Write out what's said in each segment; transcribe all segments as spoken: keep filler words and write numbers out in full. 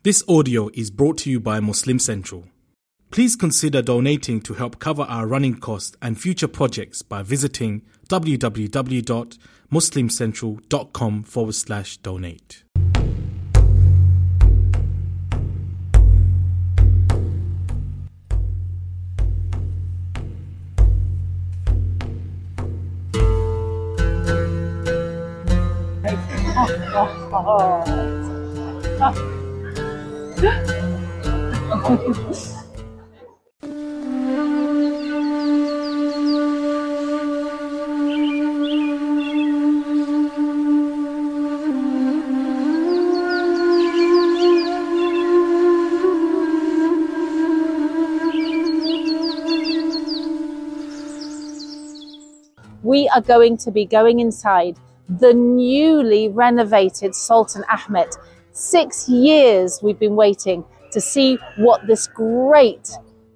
This audio is brought to you by Muslim Central. Please consider donating to help cover our running costs and future projects by visiting www.muslimcentral.com forward slash donate. We are going to be going inside the newly renovated Sultan Ahmed. Six years we've been waiting to see what this great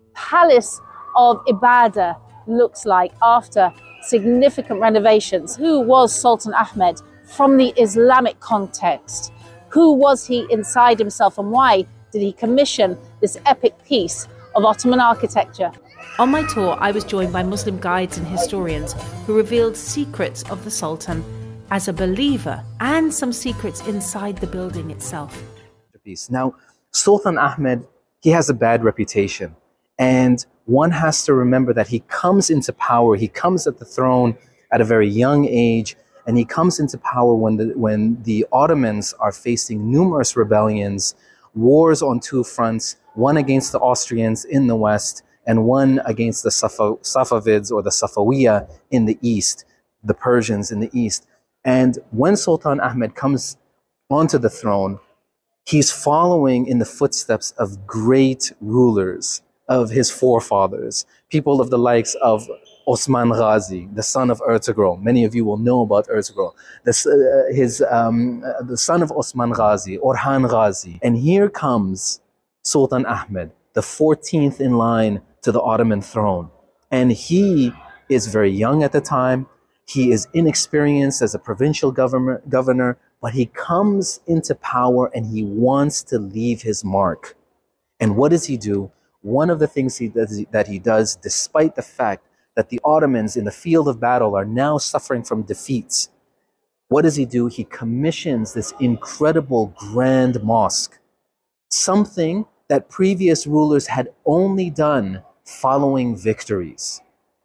palace of Ibadah looks like after significant renovations. Who was Sultan Ahmed from the Islamic context? Who was he inside himself, and why did he commission this epic piece of Ottoman architecture? On my tour, I was joined by Muslim guides and historians who revealed secrets of the Sultan as a believer and some secrets inside the building itself. Now, Sultan Ahmed, he has a bad reputation, and one has to remember that he comes into power, he comes at the throne at a very young age, and he comes into power when the, when the Ottomans are facing numerous rebellions, wars on two fronts, one against the Austrians in the west, and one against the Safa, Safavids or the Safawiya in the east, the Persians in the east. And when Sultan Ahmed comes onto the throne, he's following in the footsteps of great rulers, of his forefathers, people of the likes of Osman Ghazi, the son of Ertugrul. Many of you will know about Ertugrul. The, uh, his, um, uh, the son of Osman Ghazi, Orhan Ghazi. And here comes Sultan Ahmed, the fourteenth in line to the Ottoman throne. And he is very young at the time. He is inexperienced as a provincial governor, governor, but he comes into power and he wants to leave his mark. And what does he do? One of the things he does, that he does, despite the fact that the Ottomans in the field of battle are now suffering from defeats, what does he do? He commissions this incredible grand mosque, something that previous rulers had only done following victories.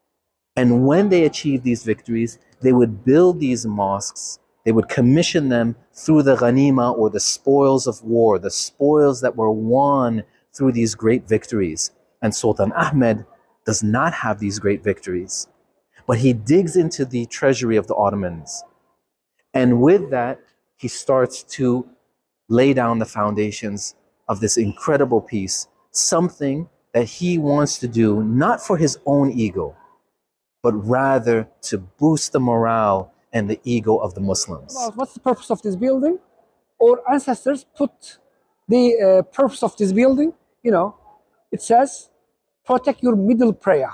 And when they achieved these victories, they would build these mosques, they would commission them through the ghanima, or the spoils of war, the spoils that were won through these great victories. And Sultan Ahmed does not have these great victories, but he digs into the treasury of the Ottomans. And with that, he starts to lay down the foundations of this incredible piece, something that he wants to do not for his own ego, but rather to boost the morale and the ego of the Muslims. What's the purpose of this building? Our ancestors put the uh, purpose of this building, you know, it says, protect your middle prayer.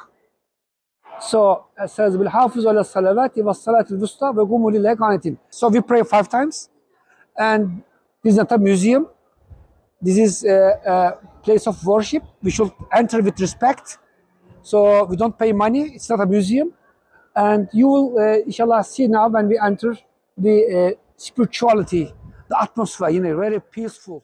So it says, so we pray five times, and this is not a museum. This is a, a place of worship. We should enter with respect. So we don't pay money. It's not a museum. And you will, uh, inshallah, see now when we enter the uh, spirituality, the atmosphere, you know, very peaceful.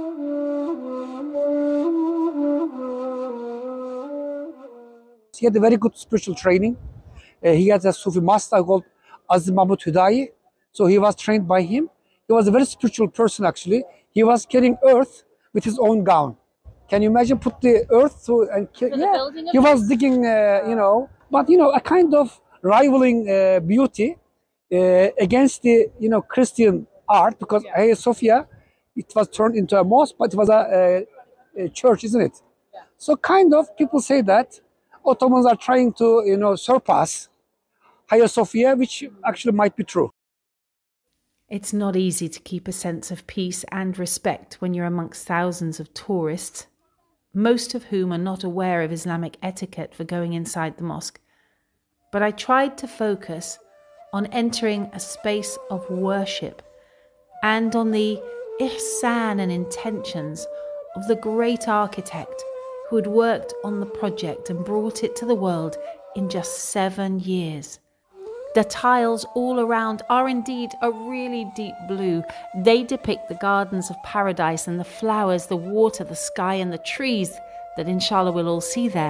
He had a very good spiritual training. Uh, he had a Sufi master called Aziz Mahmud Hudayi. So he was trained by him. He was a very spiritual person, actually. He was carrying earth with his own gown. Can you imagine? Put the earth through and yeah, he was digging, uh, you know, but you know, a kind of rivaling uh, beauty uh, against the, you know, Christian art, because yeah. Hagia Sophia, it was turned into a mosque, but it was a, a, a church, isn't it? Yeah. So kind of people say that Ottomans are trying to, you know, surpass Hagia Sophia, which actually might be true. It's not easy to keep a sense of peace and respect when you're amongst thousands of tourists, most of whom are not aware of Islamic etiquette for going inside the mosque. But I tried to focus on entering a space of worship and on the ihsan and intentions of the great architect who had worked on the project and brought it to the world in just seven years. The tiles all around are indeed a really deep blue. They depict the gardens of paradise and the flowers, the water, the sky and the trees that inshallah we'll all see there.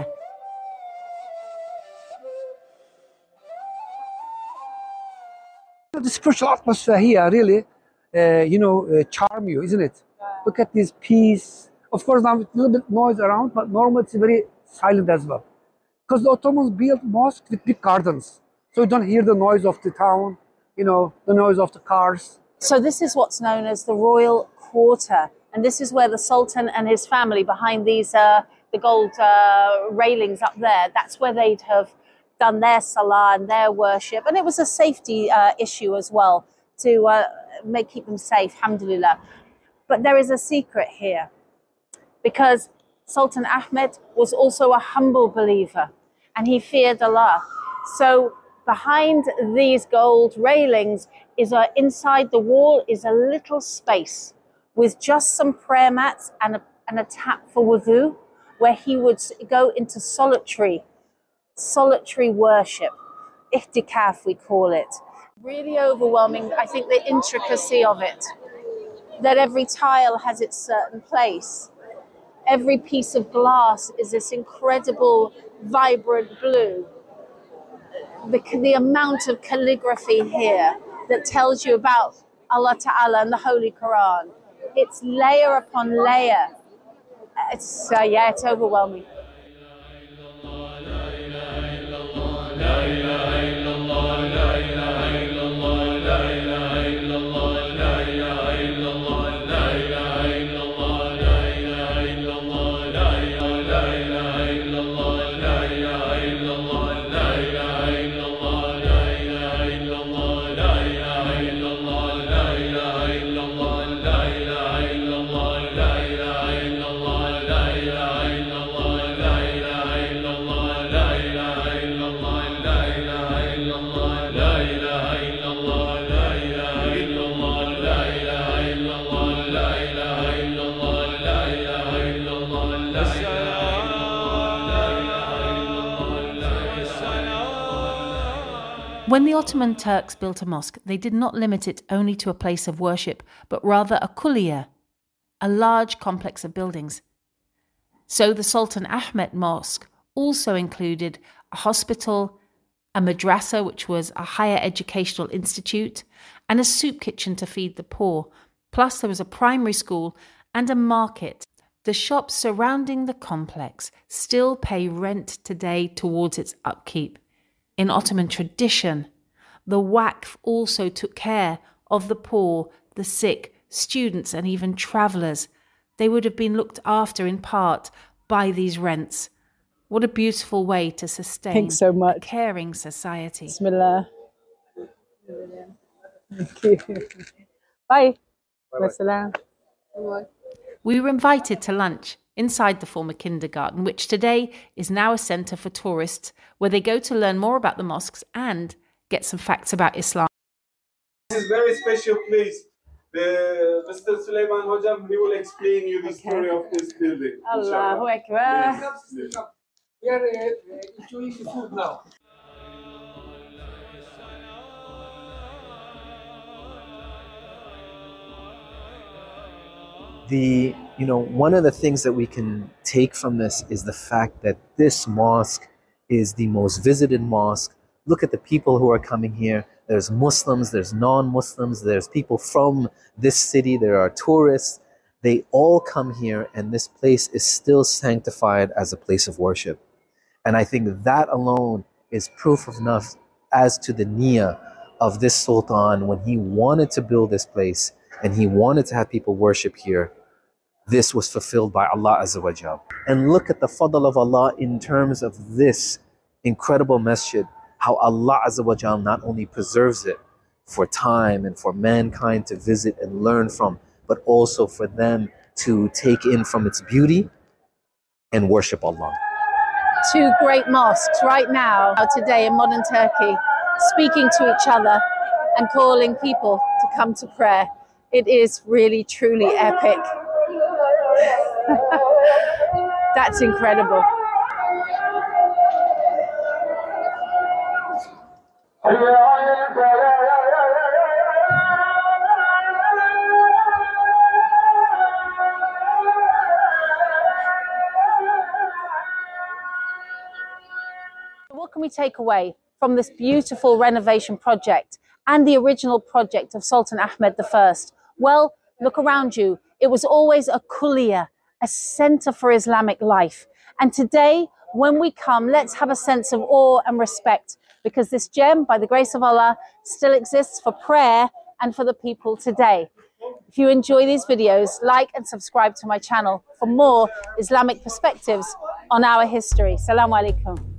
The spiritual atmosphere here really, uh, you know, uh, charm you, isn't it? Look at this peace. Of course, now a little bit noise around, but normally it's very silent as well. Because the Ottomans built mosques with big gardens. So you don't hear the noise of the town, you know, the noise of the cars. So this is what's known as the Royal Quarter. And this is where the Sultan and his family, behind these, uh, the gold uh, railings up there, that's where they'd have done their salah and their worship. And it was a safety uh, issue as well to uh, make keep them safe, alhamdulillah. But there is a secret here, because Sultan Ahmed was also a humble believer and he feared Allah. So behind these gold railings is a, inside the wall is a little space with just some prayer mats and a, and a tap for wudu, where he would go into solitary, solitary worship. Ihtikaf, we call it. Really overwhelming, I think, the intricacy of it. That every tile has its certain place. Every piece of glass is this incredible, vibrant blue. The, the amount of calligraphy here that tells you about Allah Ta'ala and the Holy Quran. It's layer upon layer. It's, uh, yeah, it's overwhelming. When the Ottoman Turks built a mosque, they did not limit it only to a place of worship, but rather a kulliya, a large complex of buildings. So the Sultan Ahmed Mosque also included a hospital, a madrasa, which was a higher educational institute, and a soup kitchen to feed the poor. Plus there was a primary school and a market. The shops surrounding the complex still pay rent today towards its upkeep. In Ottoman tradition, the Waqf also took care of the poor, the sick, students and even travellers. They would have been looked after in part by these rents. What a beautiful way to sustain Thanks so much. a caring society. Bismillah. Thank you. Bye. Bye. We were invited to lunch inside the former kindergarten, which today is now a centre for tourists where they go to learn more about the mosques and get some facts about Islam. This is a very special place. The, Mister Sulaiman Hojam, he will explain you the okay. story of this building. Allahu Akbar. Yes. We are uh, enjoying the food now. The, you know, one of the things that we can take from this is the fact that this mosque is the most visited mosque. Look at the people who are coming here. There's Muslims, there's non-Muslims, there's people from this city, there are tourists. They all come here, and this place is still sanctified as a place of worship. And I think that alone is proof enough as to the niyyah of this sultan when he wanted to build this place and he wanted to have people worship here. This was fulfilled by Allah Azza wa Jal. And look at the fadl of Allah in terms of this incredible masjid, how Allah Azza wa Jal not only preserves it for time and for mankind to visit and learn from, but also for them to take in from its beauty and worship Allah. Two great mosques right now, today in modern Turkey, speaking to each other and calling people to come to prayer. It is really, truly epic. That's incredible. What can we take away from this beautiful renovation project and the original project of Sultan Ahmed the First? Well, look around you. It was always a kulliyah, a center for Islamic life. And today, when we come, let's have a sense of awe and respect, because this gem, by the grace of Allah, still exists for prayer and for the people today. If you enjoy these videos, like and subscribe to my channel for more Islamic perspectives on our history. Assalamu alaikum.